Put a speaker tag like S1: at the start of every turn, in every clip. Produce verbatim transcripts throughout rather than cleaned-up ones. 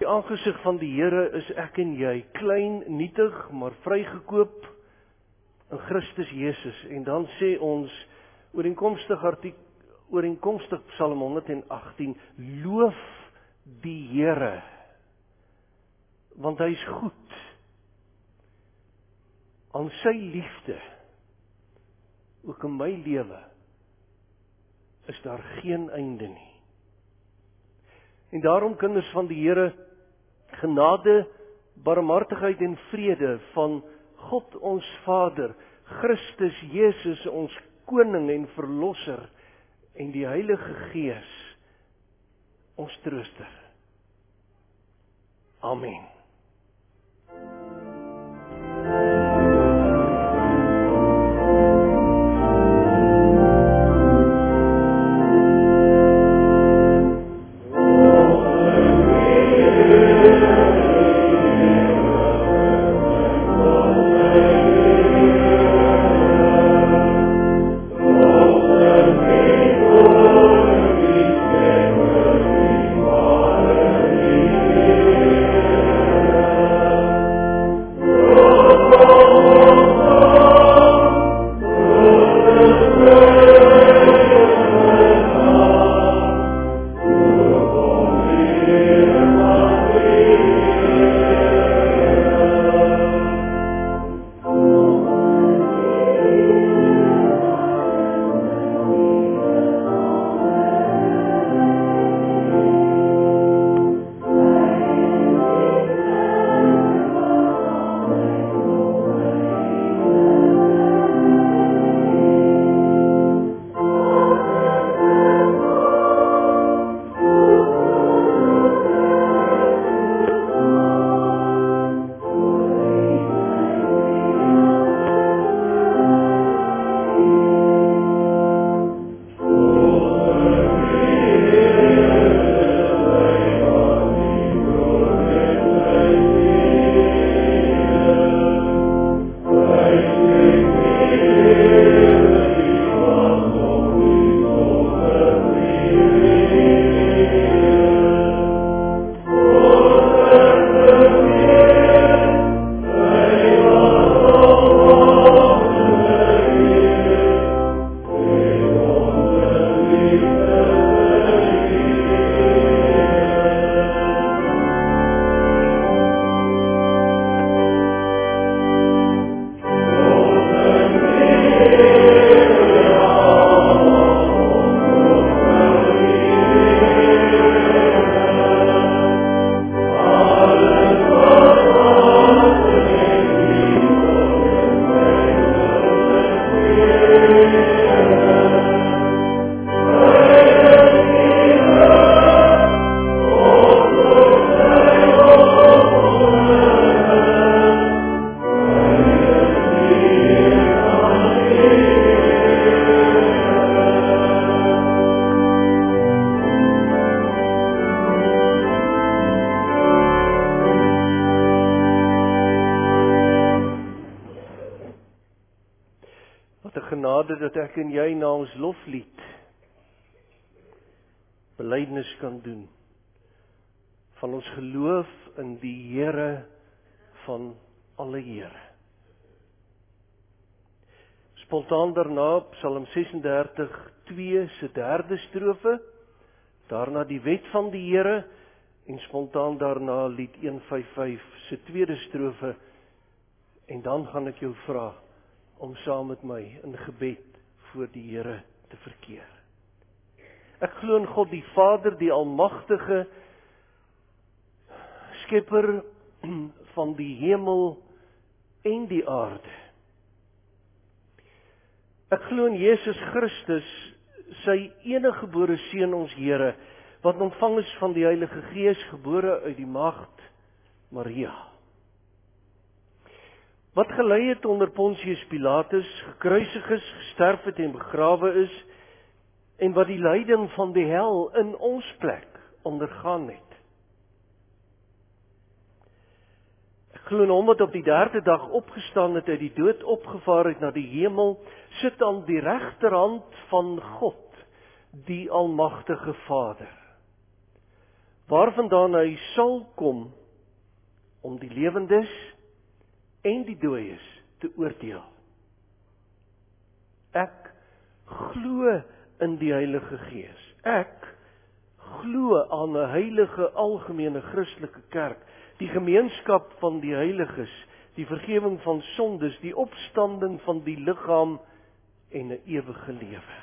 S1: die aangesig van die Here is ek en jy, klein, nietig, maar vrygekoop in Christus Jesus. En dan sê ons, ooreenkomstig artikel, ooreenkomstig Psalm honderd en agttien, loof die Here, want hy is goed. Aan sy liefde, ook in my lewe, is daar geen einde nie. En daarom, kinders van die Here, genade, barmhartigheid en vrede van God ons Vader, Christus Jesus ons Koning en Verlosser, en die Heilige Gees, ons trooster. Amen. Dat ek en jy na ons loflied belydenis kan doen van ons geloof in die Here van alle Here. Spontaan daarna Psalm ses en dertig twee se derde strofe, daarna die wet van die Here en spontaan daarna lied een vyf vyf se tweede strofe, en dan gaan ek jou vra om saam met my in gebed voor die Here te verkeer. Ek glo in God die Vader, die almagtige skepper van die hemel en die aarde. Ek glo in Jesus Christus, sy enige gebore seun ons Here, wat ontvang is van die Heilige Gees, gebore uit die maagd Maria, wat gelei het onder Pontius Pilatus, gekruisig is, gesterf het en begrawe is, en wat die lyding van die hel in ons plek ondergaan het. Ek glo in hom wat op die derde dag opgestaan het, uit die dood opgevaar het na die hemel, sit aan die regterhand van God, die almagtige Vader. waarvandaan hy sal kom om die lewendes en die dooies te oordeel. Ek glo in die Heilige Gees. Ek glo aan 'n heilige algemene Christelike kerk, die gemeenskap van die heiliges, die vergifnis van sondes, die opstanding van die liggaam en 'n ewige lewe.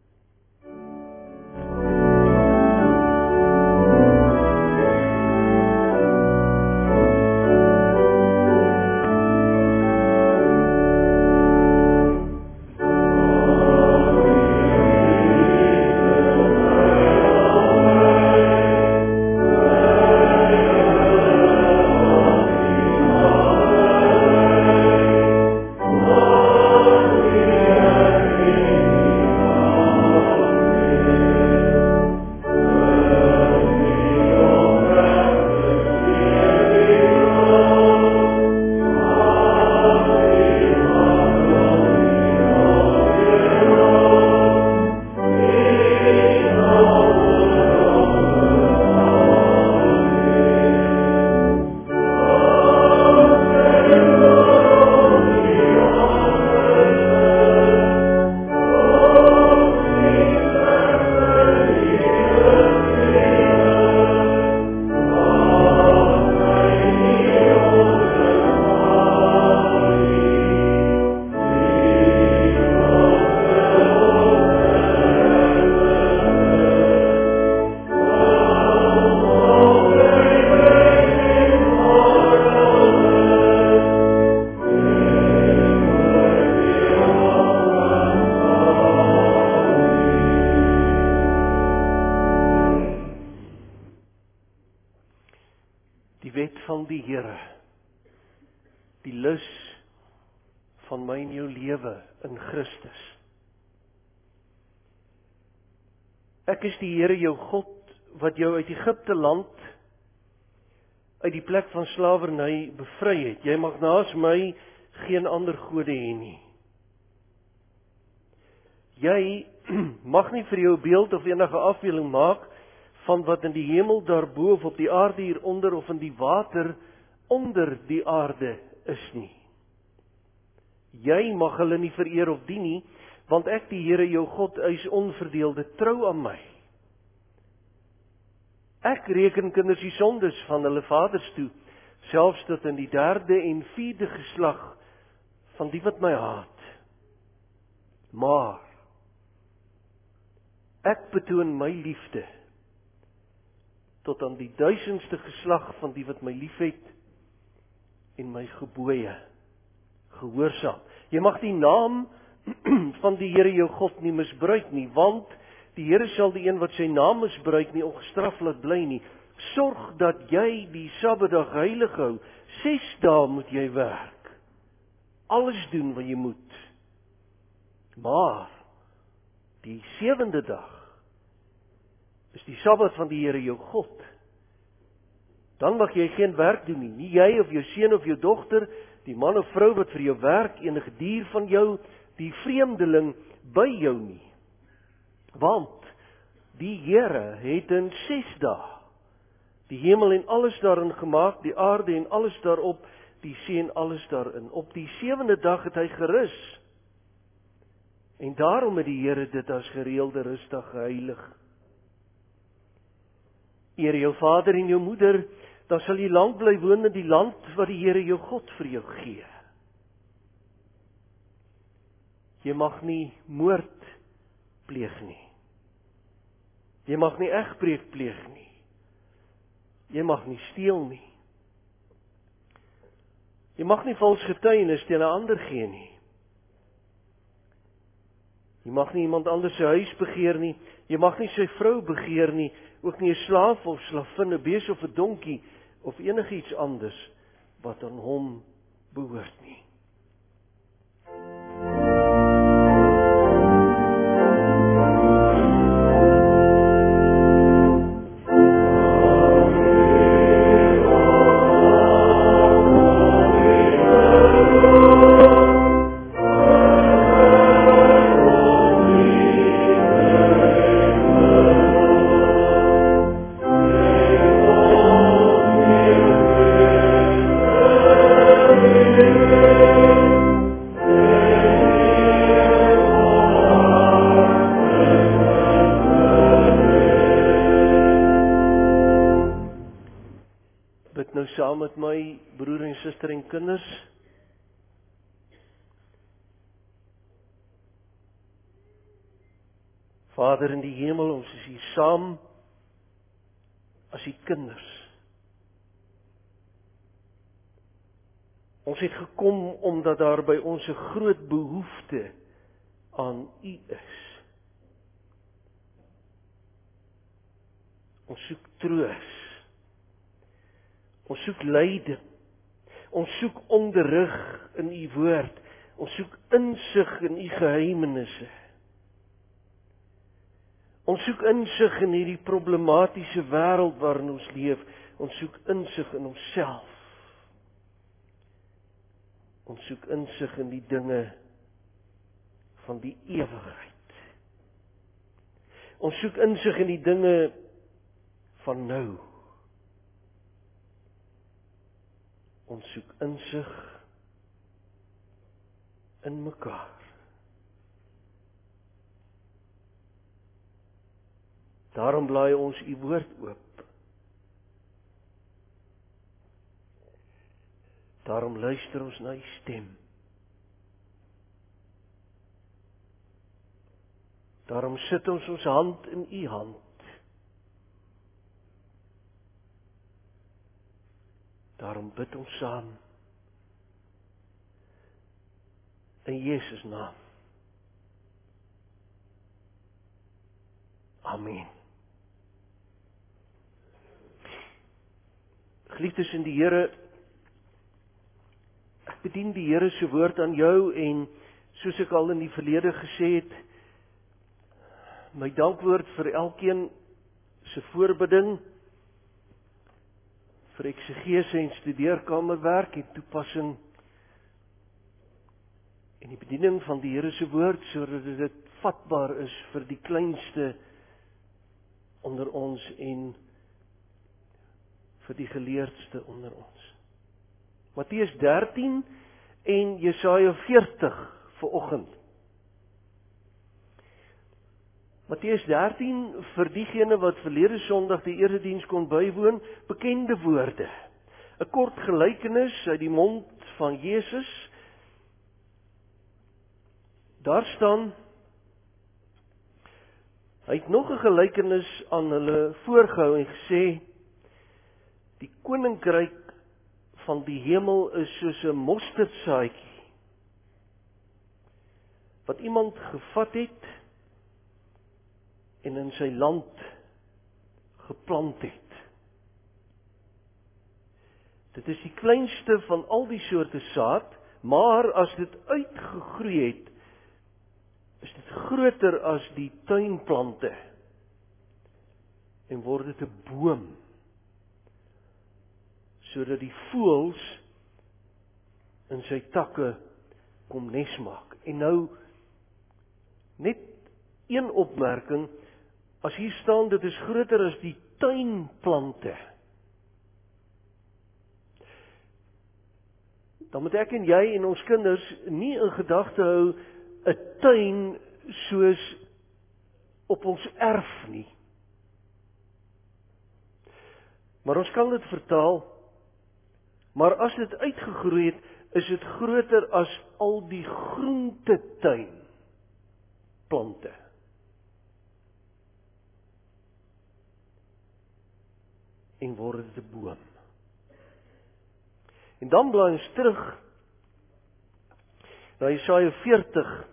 S1: Van die Here, die lus van my en jou lewe in Christus. Ek is die Here jou God, wat jou uit Egipte land, uit die plek van slawerny bevry het. Jy mag naas my geen ander gode hê nie. Jy mag nie vir jou beeld of enige afbeelding maak van wat in die hemel daarbo of op die aarde hieronder of in die water onder die aarde is nie. Jy mag hulle nie vereer of dien nie, want ek die Here jou God eis onverdeelde trou aan my. Ek reken kinders die sondes van hulle vaders toe, selfs tot in die derde en vierde geslag van die wat my haat. Maar ek betoon my liefde tot aan die duisendste geslag van die wat my liefhet en my gebooie gehoorsaam. Jy mag die naam van die Here jou God nie misbruik nie, want die Here sal die een wat sy naam misbruik nie ongestraf laat bly nie. Sorg dat jy die Sabbatdag heilig hou. Ses dae moet jy werk. Alles doen wat jy moet. Maar die sewende dag is die Sabbat van die Here jou God. Dan mag jy geen werk doen nie, nie jy of jou seun of jou dogter, die man of vrou wat vir jou werk, enige dier van jou, die vreemdeling by jou nie. Want die Here het in ses dae die hemel en alles daarin gemaak, die aarde en alles daarop, die see en alles daarin. Op die sewende dag het hy gerus. En daarom het die Here dit as gereelde rusdag geheilig. Eer jou vader en jou moeder, dan sal jy lank bly woon in die land wat die Here jou God vir jou gee. Jy mag nie moord pleeg nie. Jy mag nie egbreek pleeg nie. Jy mag nie steel nie. Jy mag nie vals getuienis teen 'n ander gee nie. Jy mag nie iemand anders se huis begeer nie. Jy mag nie sy vrou begeer nie, ook nie 'n slaaf of slavin, 'n bees of 'n donkie of enigiets anders wat aan hom behoort nie.
S2: Amen.
S1: Bid nou saam met my, broer en suster en kinders. Vader in die hemel, ons is hier saam as die kinders. Ons het gekom omdat daar by ons 'n groot behoefte aan U is. Ons soek troos. Ons soek leiding. Ons soek onderrig in U woord. Ons soek insig in U geheimenisse. Ons soek insig in hierdie problematiese wêreld waarin ons leef. Ons soek insig in onsself. Ons soek insig in die dinge van die ewigheid. Ons soek insig in die dinge van nou. Ons soek insig in mekaar. Daarom blaai ons U woord oop. Daarom luister ons na U stem. Daarom sit ons ons hand in U hand. Daarom bid ons saam. In Jesus naam. Amen. Geliefdes in die Here, ek bedien die Here se woord aan jou en soos ek al in die verlede gesê het, my dankwoord vir elkeen se voorbidding, vir eksegese en studeerkamerwerk en toepassing en die bediening van die Here se woord sodat dit vatbaar is vir die kleinste onder ons en vir die geleerdste onder ons. Matteus dertien en Jesaja veertig vanoggend. Matteus dertien vir diegene wat verlede Sondag die erediens kon bywoon, bekende woorde. 'n Kort gelykenis uit die mond van Jesus. Daar staan, hy het nog 'n gelykenis aan hulle voorgehou en gesê, die koninkryk van die hemel is soos 'n mosterdsaadjie wat iemand gevat het en in sy land geplant het. Dit is die kleinste van al die soorte saad, maar as dit uitgegroei het, is dit groter as die tuinplante en word dit 'n boom, sodat die voëls in sy takke kom nes maak. En nou net een opmerking, as hier staan dit is groter as die tuinplante, dan moet ek en jy en ons kinders nie in gedagte hou 'n tuin soos op ons erf nie. Maar ons kan dit vertaal, maar as dit uitgegroei het, is dit groter as al die groentetuinplante. En word dit 'n boom. En dan blaai ons terug na Jesaja veertig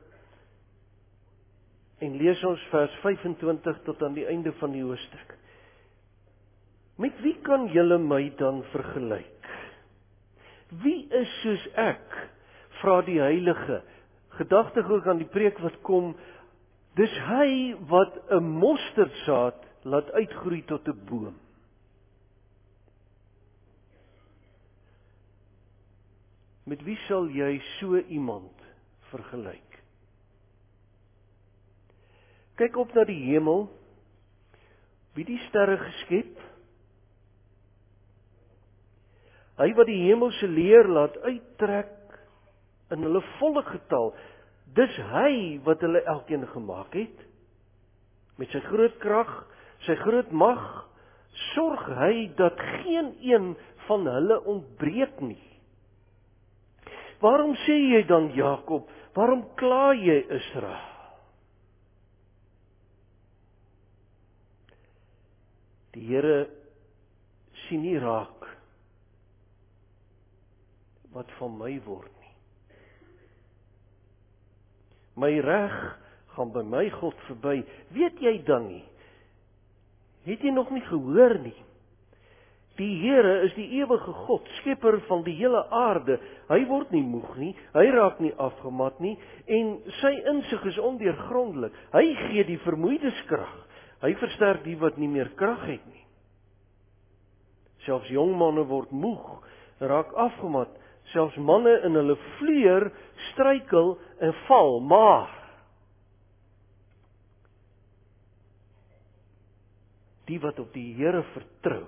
S1: en lees ons vers vyfentwintig tot aan die einde van die hoofstuk. Met wie kan julle my dan vergelyk? Wie is soos ek? Vra die Heilige. Gedagtig ook aan die preek wat kom, dis hy wat 'n mosterdsaad laat uitgroei tot 'n boom. Met wie sal jy so iemand vergelyk? Kyk op na die hemel, wie die sterre geskep? Hy wat die hemelse leer laat uittrek in hulle volle getal, dis hy wat hulle elkeen gemaak het, met sy groot krag, sy groot mag, sorg hy dat geen een van hulle ontbreek nie. Waarom sê jy dan Jakob, waarom kla jy Israel? Die Here sien nie raak wat van my word nie. My reg gaan by my God verby. Weet jy dan nie? Het jy nog nie gehoor nie? Die Here is die ewige God, skepper van die hele aarde. Hy word nie moeg nie, hy raak nie afgemat nie, en sy insig is ondeurgrondelik. Hy gee die vermoeides krag. Hy versterk die wat nie meer krag het nie. Selfs jong manne word moeg, raak afgemat. Selfs manne in hulle vleuer struikel en val, maar die wat op die Here vertrou,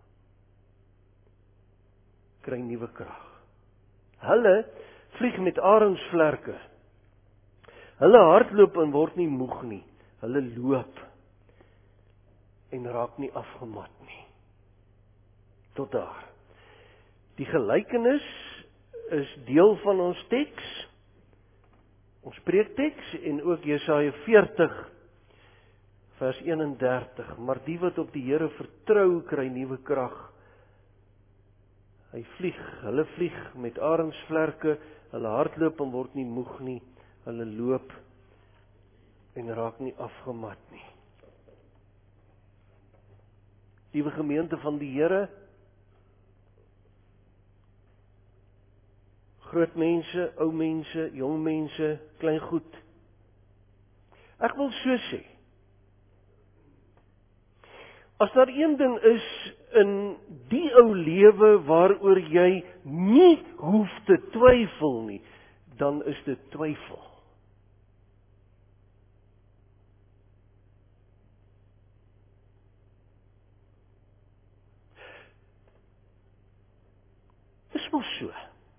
S1: kry nuwe krag. Hulle vlieg met arensvlerke. Hulle hardloop en word nie moeg nie. Hulle loop en raak nie afgemat nie. Tot daar. Die gelykenis is deel van ons teks, ons preekteks, en ook Jesaja veertig vers eenendertig. Maar die wat op die Here vertrou, kry nuwe krag. Hy vlieg, hulle vlieg met arensvlerke, hulle hardloop en word nie moeg nie, hulle loop en raak nie afgemat nie. Liewe gemeente van die Here, groot mense, ou mense, jong mense, klein goed. Ek wil so sê, as daar een ding is in die ou lewe waaroor jy nie hoef te twyfel nie, dan is dit twyfel. Dis mos so.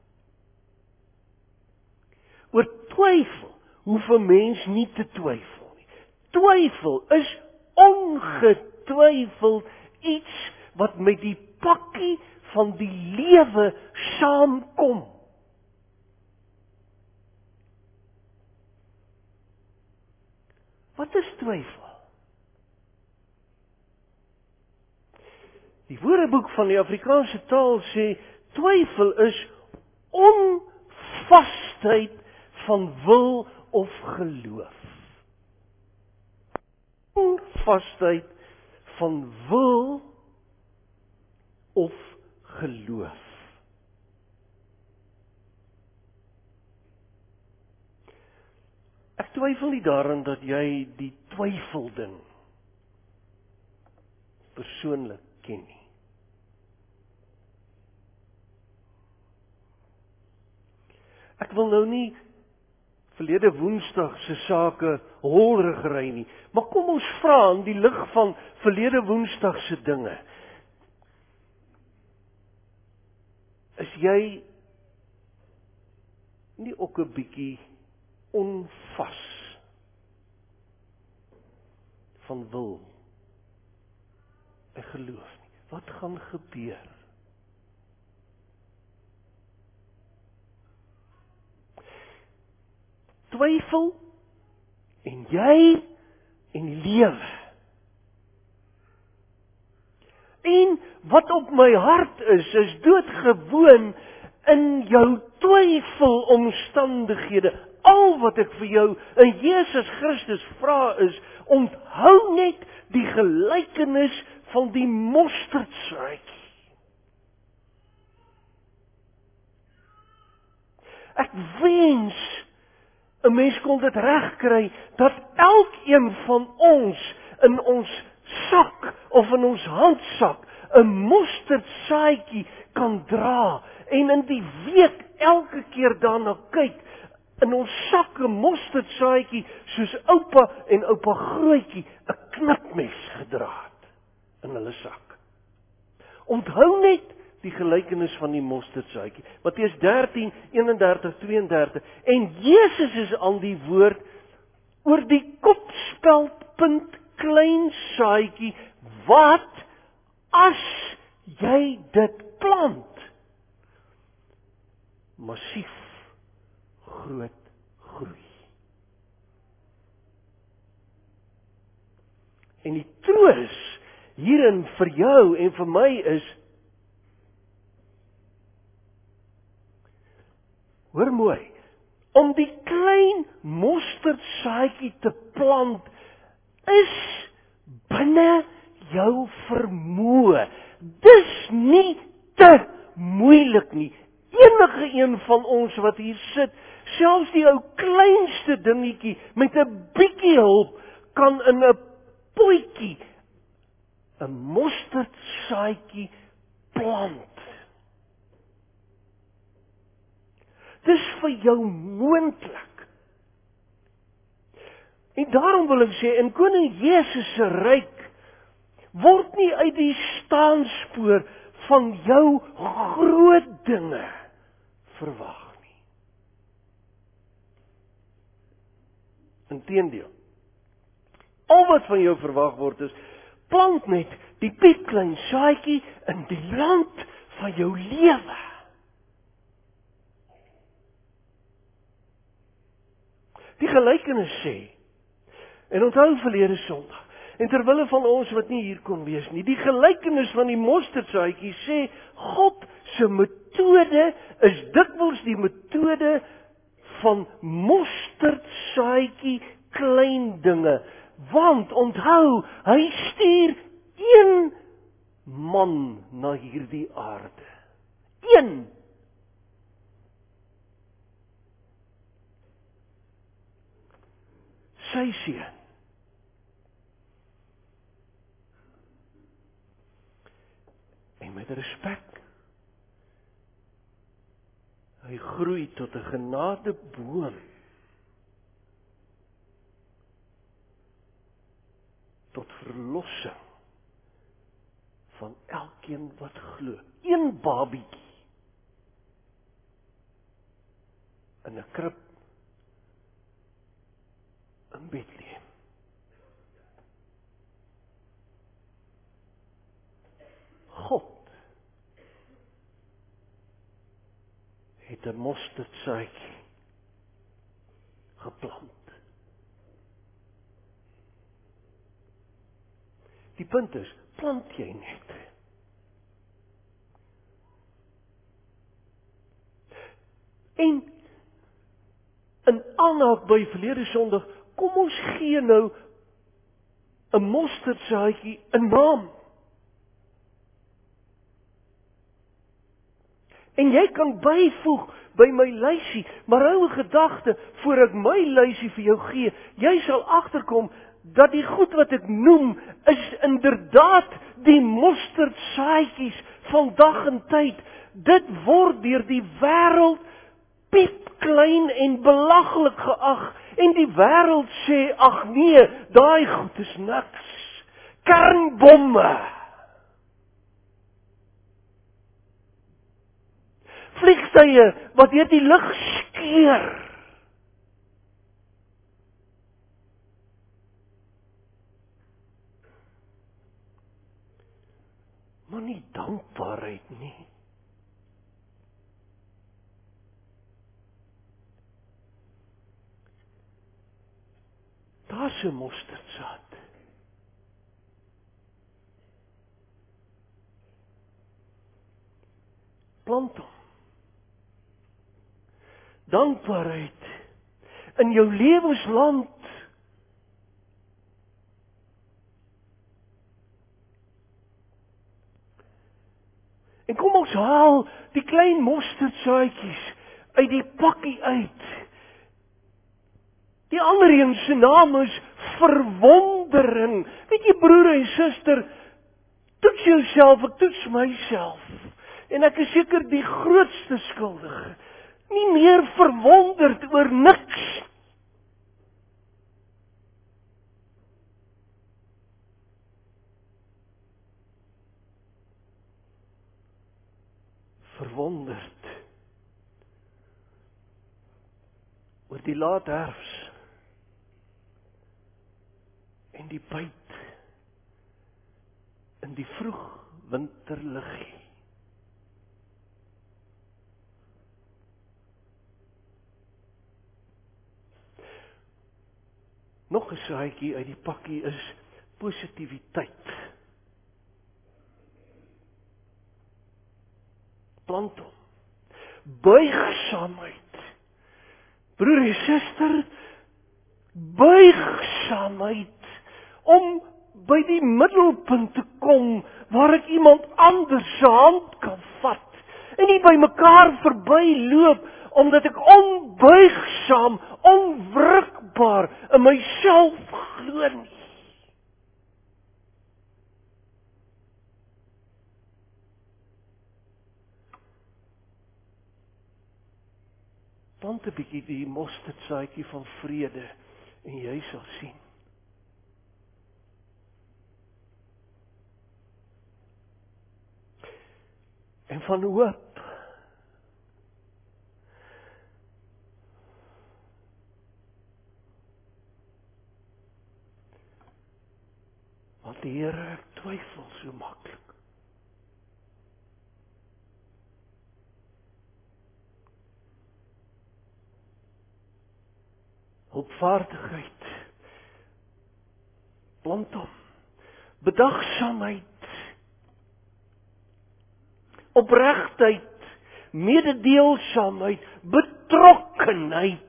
S1: Oor twyfel hoef 'n mens nie te twyfel nie. Twyfel is ongetwyfeld iets wat met die pakkie van die lewe saamkom. Wat is twyfel? Die Woordeboek van die Afrikaanse taal sê, twyfel is onvastheid van wil of geloof. Onvastheid van wil of geloof. Ek twyfel nie daaraan dat jy die twyfelding persoonlik ken nie. Ek wil nou nie verlede Woensdag se sake holrig ry nie, maar kom ons vra in die lig van verlede Woensdag se dinge. Is jy nie ook 'n bietjie onvas van wil en geloof nie? Wat gaan gebeur? Twyfel en jy en die lewe. En wat op my hart is, is doodgewoon in jou twyfelomstandighede. Al wat ek vir jou in Jesus Christus vra is, onthou net die gelykenis van die mosterdsaadjie. Ek wens 'n mens kon dit regkry dat elkeen van ons in ons sak of in ons handsak 'n mosterdsaadjie kan dra en in die week elke keer daarna kyk, in ons sak 'n mosterdsaadjie soos oupa en oupa Grootjie 'n knipmes gedra het in hulle sak. Onthou net die gelykenis van die mosterdsaadjie. Matteus dertien, eenendertig, tweeëndertig. En Jesus is aan die woord oor die kopspeldpunt klein saadjie wat as jy dit plant, massief groot groei. En die troos hierin vir jou en vir my is, hoor mooi, om die klein mosterdsaadjie te plant, is binne jou vermoë. Dis nie te moeilik nie. Enige een van ons wat hier sit, selfs die ou kleinste dingetjie, met 'n bietjie hulp, kan in 'n potjie 'n mosterdsaadjie plant. Dis vir jou moontlik. En daarom wil ek sê, in Koning Jesus se ryk word nie uit die staanspoor van jou groot dinge verwag nie. Inteendeel, al wat van jou verwag word is, plant net die piepklein saadjie in die land van jou lewe. Die gelykenis sê, en onthou verlede Sondag, en terwille van ons wat nie hier kon wees nie, die gelykenis van die mosterdsaadjie sê, God se metode is dikwels die metode van mosterdsaadjie klein dinge. Want onthou, hy stuur een man na hierdie aarde. Een. Sy seun. En met respek, hy groei tot 'n genadeboom. Tot verlossing van elkeen wat glo. Een babietjie in 'n krib in Bethlehem. God het 'n mosterdsaadjie geplant. Die punt is, plant jy net. En in aanhaak by verlede Sondag, kom ons gee nou 'n mosterdsaadjie 'n naam. En jy kan byvoeg by my lysie, maar hou 'n gedagte, voor ek my lysie vir jou gee, jy sal agterkom dat die goed wat ek noem, is inderdaad die mosterdsaadjies van dag en tyd. Dit word deur die wêreld piepklein en belaglik geag, en die wêreld sê, ag nee, daai goed is niks. Kernbomme. Vliegtuie wat deur die lug skeur. Maar nie dankbaarheid nie. Daar's 'n mosterdsaad. Plant hom. Dankbaarheid in jou lewensland. En kom ons haal die klein mosterdsaadjies uit die pakkie uit. Die ander een se naam is verwondering. Weet jy broer en suster, toets jouself, ek toets myself. En ek is seker die grootste skuldige. Nie meer verwonderd oor niks. Verwonderd oor die laat herfs en die byt in die vroeg winterliggie. Nog 'n saadjie uit die pakkie is positiwiteit. Plant hom. Buigsaamheid. Broer en suster, buigsaamheid om by die middelpunt te kom waar ek iemand anders se hand kan vat en nie by mekaar verbyloop omdat ek onbuigsaam, onwrikbaar in myself glo nie. Plant 'n bietjie die mosterdsaadjie van vrede en jy sal sien. En van hoop. Want die Here, ek twyfel so maklik. Hulpvaardigheid. Plant hom. Bedagsaamheid. Opregtheid, mededeelsaamheid, betrokkenheid.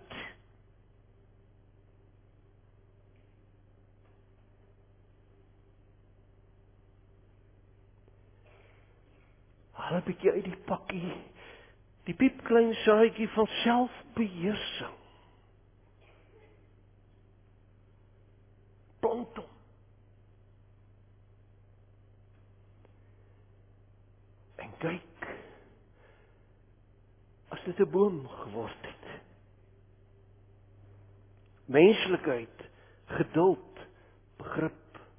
S1: Haal 'n bietjie uit die pakkie, die piepklein saadjie van selfbeheersing. Plant hom. En kyk, as dit 'n boom geword het. Menslikheid, geduld, begrip.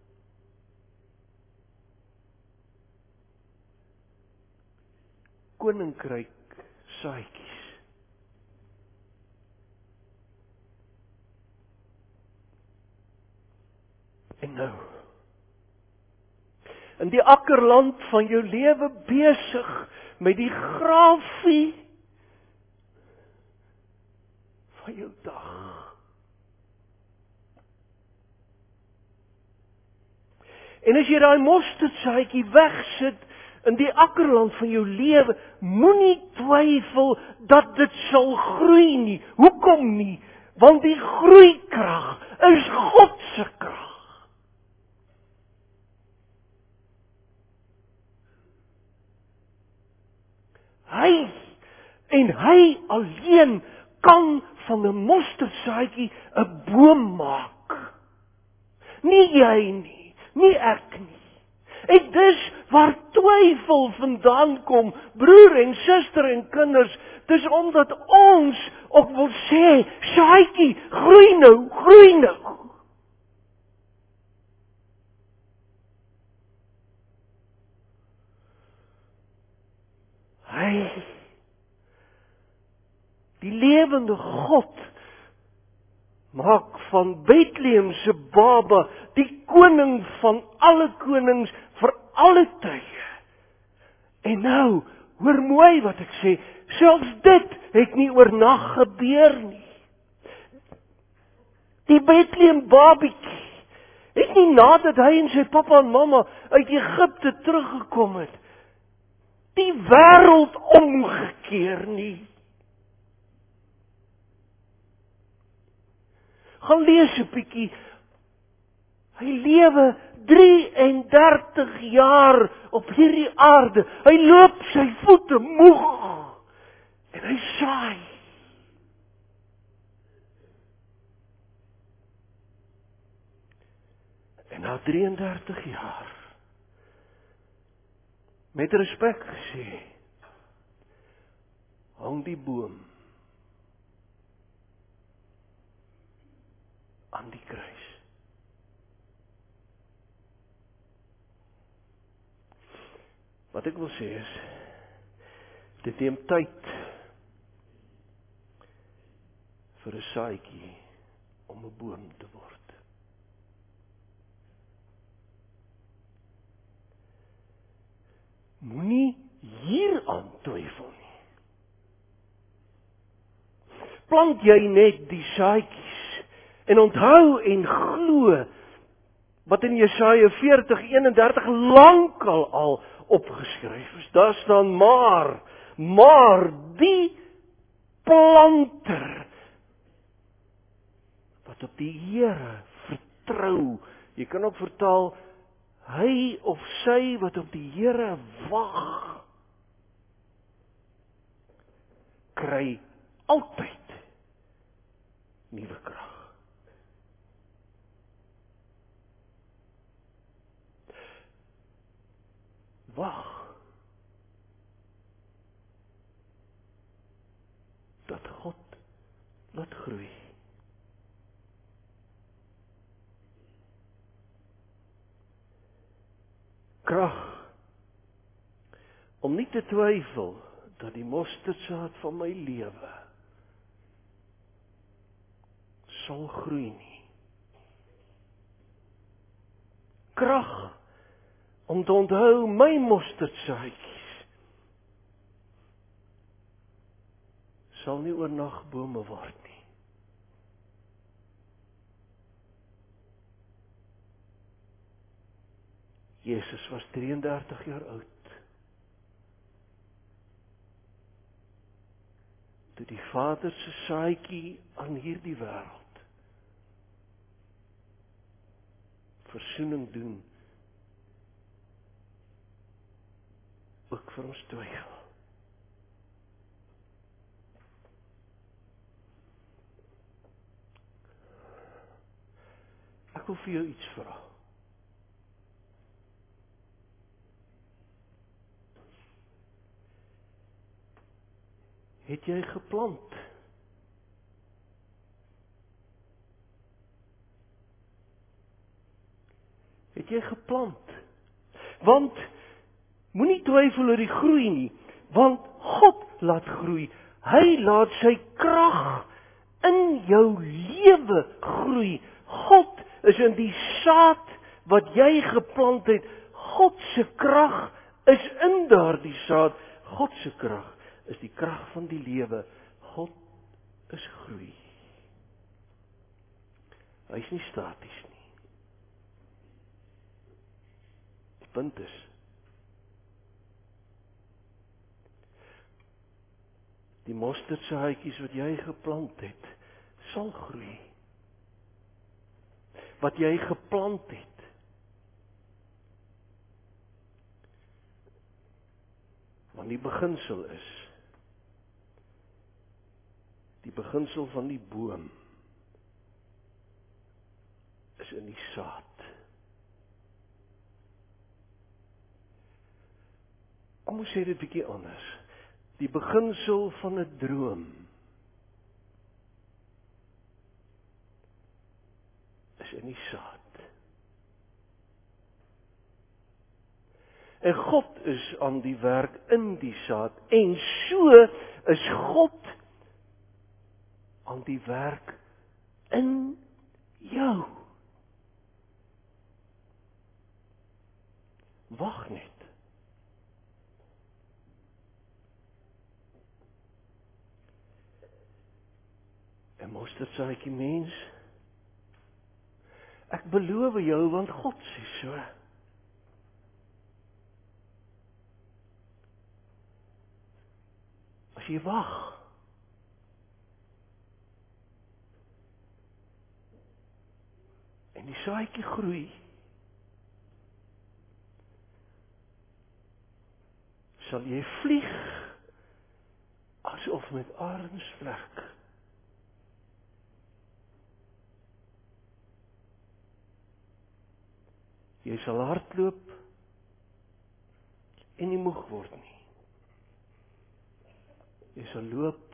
S1: Koninkryk saadjies. En nou, in die akkerland van jou lewe besig met die grafie van jou dag. En as jy daai mosterdsaadjie wegsit in die akkerland van jou lewe, moenie twyfel dat dit sal groei nie. Hoekom nie? Want die groeikrag is God se krag. Hy en hy alleen kan van 'n mosterdsaadjie 'n boom maak. Nie jy nie, nie ek nie. En dis waar twyfel vandaan kom, broer en suster en kinders, dis omdat ons ook wil sê, saadjie, groei nou, groei nou. Hy, die lewende God, maak van Bethlehem se baba die koning van alle konings vir alle tye. En nou, hoor mooi wat ek sê, selfs dit het nie oornag gebeur nie. Die Bethlehem babietjie het nie nadat hy en sy pappa en mamma uit Egipte teruggekom het, die wêreld omgekeer nie. Gaan lees 'n bietjie. Hy lewe drie en dertig jaar op hierdie aarde. Hy loop sy voete moeg. En hy saai. En na drie en dertig jaar, met respek gesê, hang die boom aan die kruis. Wat ek wil sê is, dit neem tyd vir 'n saadjie om 'n boom te word. Moenie hieraan twyfel nie. Plant jy net die saadjies en onthou en glo wat in Jesaja veertig eenendertig lankal al opgeskryf is. Daar staan maar, maar die planter wat op die Here vertrou. Jy kan ook vertaal, hy of sy wat op die Here wag, kry altyd nuwe krag. Wag dat God laat groei. Krag om nie te twyfel dat die mosterdsaad van my lewe sal groei nie. Krag om te onthou my mosterdsaadjies sal nie oornag bome word nie. Jesus was drieëndertig jaar oud toe die Vader se saadjie aan hierdie wêreld versoening doen, ook vir ons twyfel. Ek wil vir jou iets vra. Het jy geplant? Het jy geplant? Want moenie twyfel oor die groei nie, want God laat groei. Hy laat sy krag in jou lewe groei. God is in die saad wat jy geplant het. God se krag is in daardie saad. God se krag is die krag van die lewe. God is groei. Hy is nie staties nie. Die punt is, die mosterdsaadjies wat jy geplant het, sal groei. Wat jy geplant het, want die beginsel is, die beginsel van die boom is in die saad. Kom ons sê dit 'n bietjie anders. Die beginsel van 'n droom is in die saad. En God is aan die werk in die saad. En so is God aan die werk in jou. Wag net. En mosterdsaadjie mens, ek beloof jou, want God sê so. As jy wag, en die saadjie groei, sal jy vlieg asof met arensvlek. Jy sal hardloop en nie moeg word nie. Jy sal loop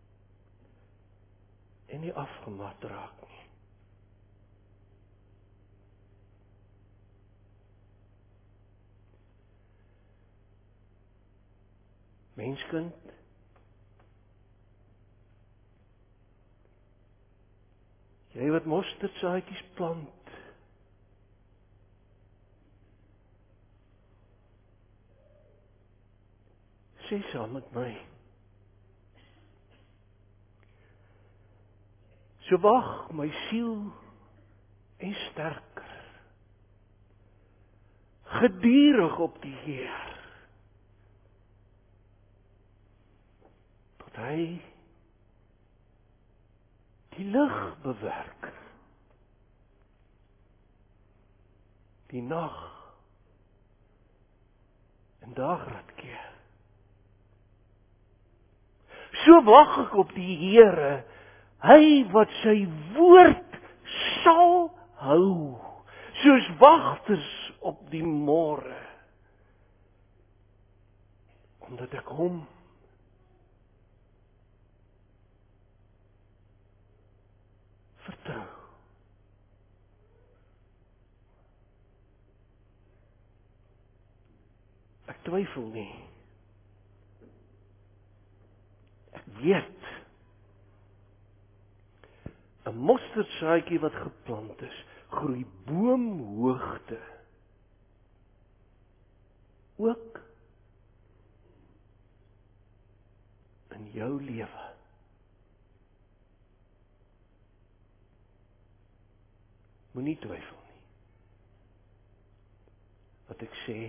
S1: en nie afgemat raak nie. Menskind, jy wat mosterdsaadjies plant, sê saam met my. So wag my siel en sterker, gedurig op die Heer, tot hy die lig bewerk, die nag en dagrat keer. So wag ek op die Here, hy wat sy woord sal hou, soos wagters op die môre, omdat ek hom vertrou. Ek twyfel nie. Ek weet, 'n mosterdsaadjie wat geplant is, groei boomhoogte. Ook in jou lewe. Moenie twyfel nie. Wat ek sê,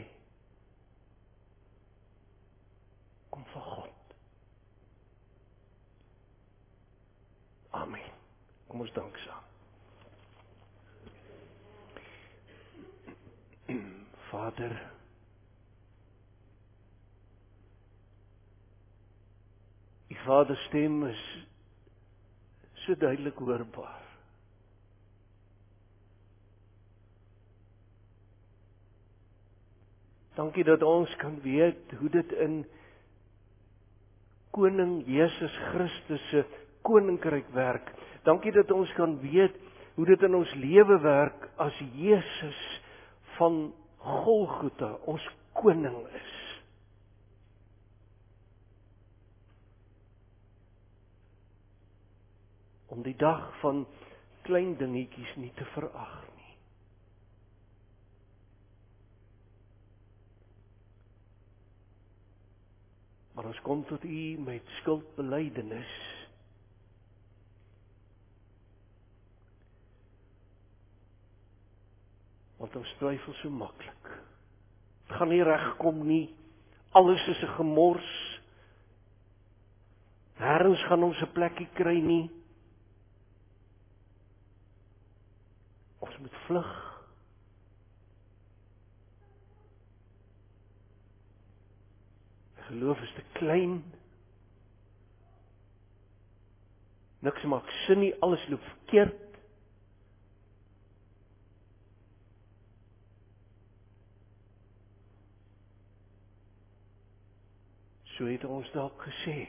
S1: kom van God. Amen. Kom ons dank saam. Vader, die Vader stem is so duidelik hoorbaar. Dankie dat ons kan weet hoe dit in Koning Jesus Christus se koninkryk werk. Dankie dat ons kan weet hoe dit in ons lewe werk as Jesus van Golgotha ons koning is. Om die dag van klein dingetjies nie te verag nie. Maar ons kom tot U met skuldbelydenis. Want ons twyfel so maklik. Het gaan nie regkom nie. Alles is 'n gemors. Nêrens gaan ons 'n plekkie kry nie. Ons moet vlug. Geloof is te klein. Niks maak sin nie, alles loop verkeerd. So het ons dalk gesê.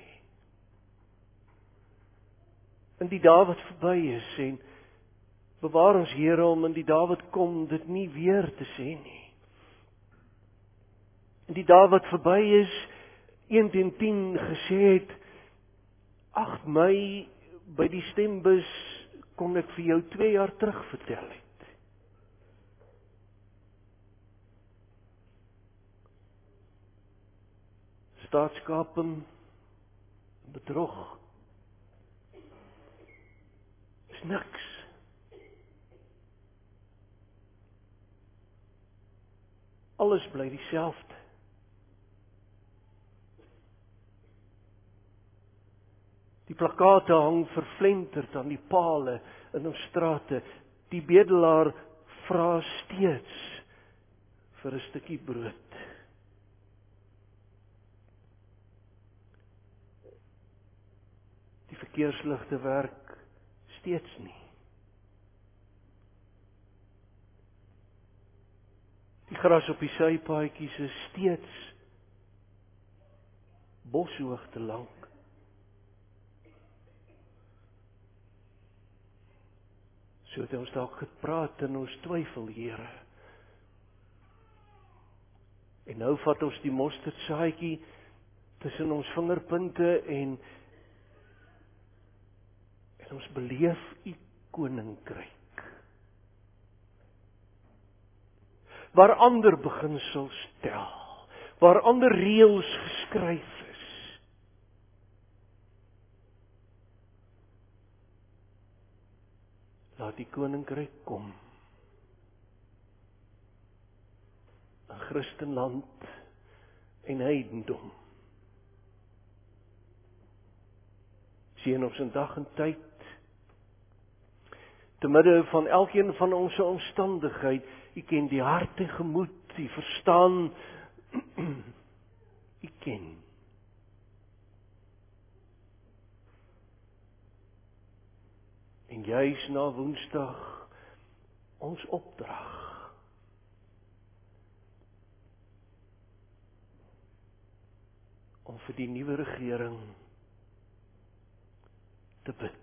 S1: In die dae wat verby is, en bewaar ons Here om in die dae wat kom dit nie weer te sê nie. In die dae wat verby is, een teen tien gesê het, ag my, by die stembus kon ek vir jou twee jaar terug vertel het. Staatskaping, bedrog, is niks. Alles bly dieselfde. Die plakate hang vervlenterd aan die pale in ons strate. Die bedelaar vra steeds vir 'n stukkie brood. Die verkeersligte werk steeds nie. Die gras op die sypaadjies is steeds boshoogte lank. So het ons dalk gepraat in ons twyfel, Here. En nou vat ons die mosterdsaadjie tussen ons vingerpunte en en ons beleef U koninkryk. Waar ander beginsels tel, waar ander reëls geskryf is. laat die koninkryk kom. In Christenland en heidendom. Sien op sy dag en tyd, te midde van elkeen van ons omstandigheid, U ken die hart en gemoed, U verstaan, U ken. En juis na Woensdag ons opdrag. Om vir die nuwe regering te bid.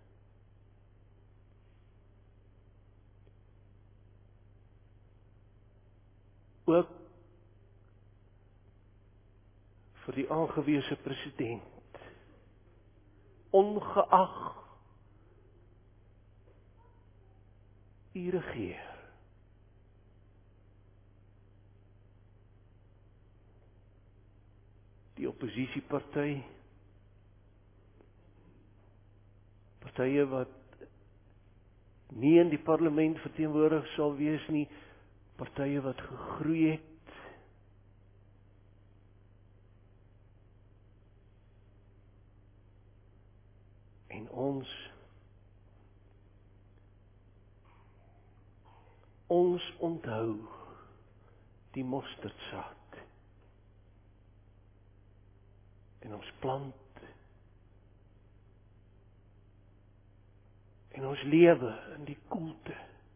S1: Ook vir die aangewese president, ongeag U regeer. Die oppositieparty, partye wat nie in die parlement verteenwoordig sal wees nie, partye wat gegroei het, en ons, ons onthou die mosterdsaad, en ons plant, en ons lewe in die koelte,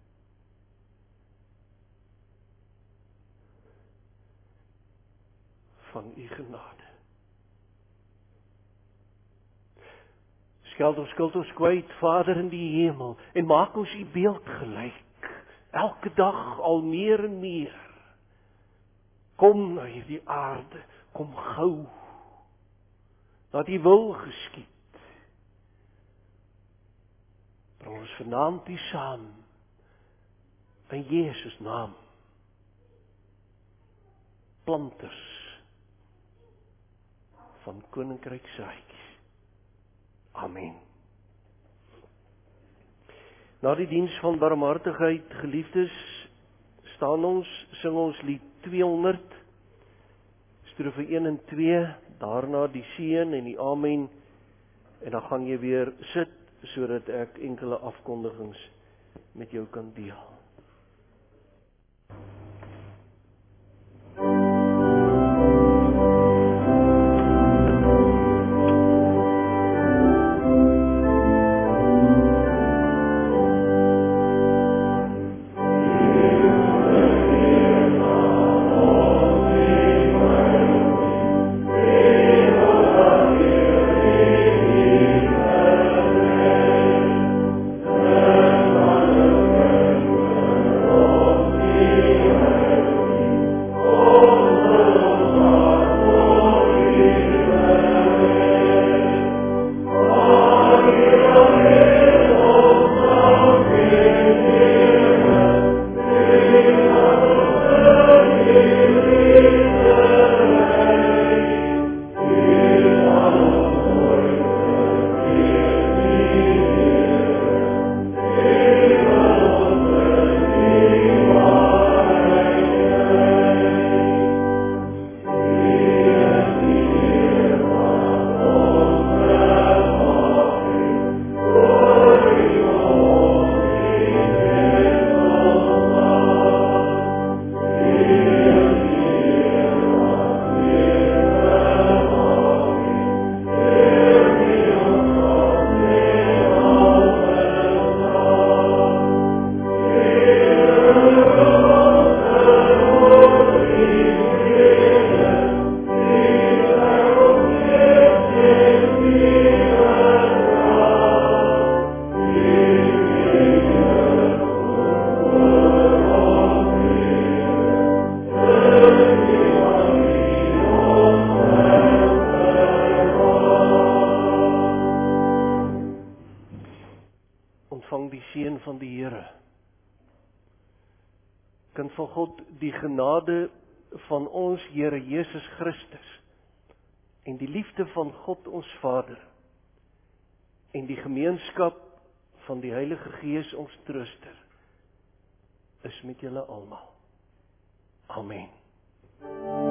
S1: van U genade. Skeld ons skuld ons kwyt, Vader in die hemel, en maak ons U beeld gelyk, elke dag al meer en meer. Kom na hierdie aarde, kom gou, laat U wil geskied. Bring ons vanaand U saam, in Jesus naam, planters van koninkryk saadjies. Amen. Na die diens van barmhartigheid, geliefdes, staan ons, sing ons lied tweehonderd, strofe een en twee, daarna die seën en die amen, en dan gaan jy weer sit, sodat ek enkele afkondigings met jou kan deel. Kind van God, die genade van ons Here Jesus Christus en die liefde van God ons Vader en die gemeenskap van die Heilige Gees ons trooster is met julle almal. Amen.